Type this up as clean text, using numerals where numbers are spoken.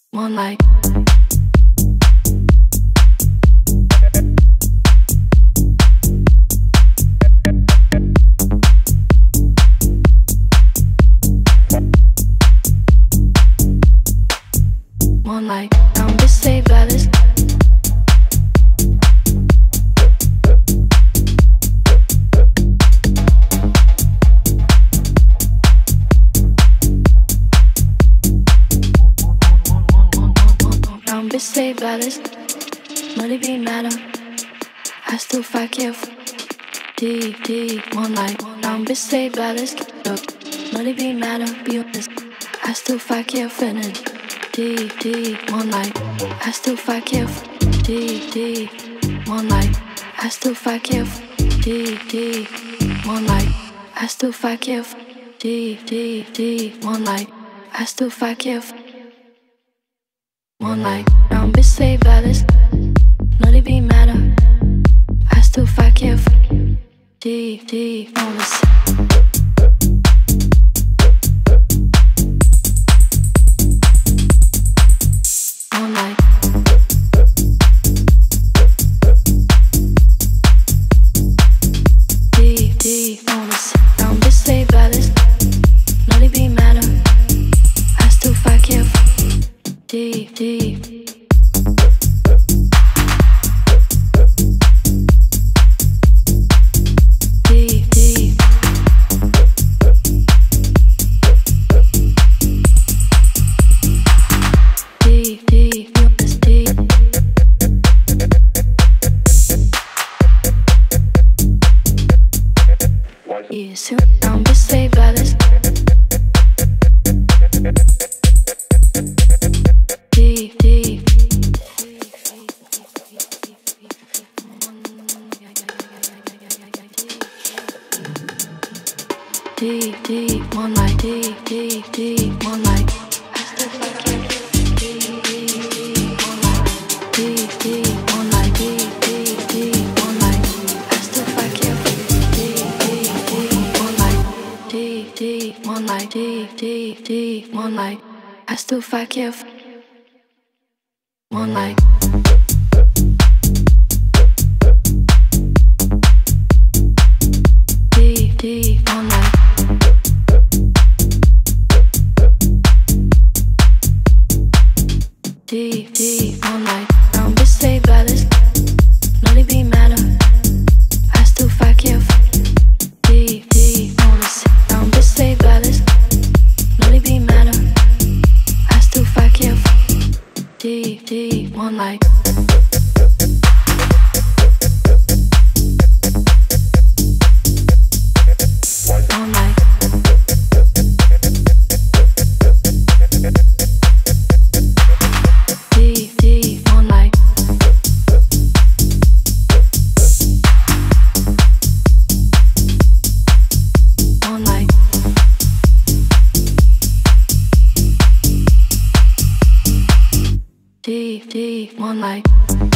Moonlight. Moonlight. Don't be say baddest. Don't be say baddest. Money be matter. I still fuck you. D moonlight. Don't be say baddest. Money be matter. Be honest. I still fuck you. Finish. D moonlight. I still fuck you. D moonlight. I still fuck you. D moonlight. I still fuck you. D moonlight. I still fuck you. Moonlight. Don't be say baddest. Let it be matter. I still fuck you. D honest. Moonlight. D honest. Don't be say baddest. Let it be matter. I still fuck you. D yes, don't be say baddest. D moonlight. D moonlight. I still fuck you. D moonlight. D moonlight. D moonlight. I still fuck you. D moonlight. D moonlight. D moonlight. I still fuck you. Moonlight. D moonlight. D moonlight. Don't be say baddest. Let it be matter. I still fuck you. D honest. Don't be say baddest. Let it be matter. I still fuck you. D moonlight. Moonlight. D moonlight. Moonlight. D moonlight.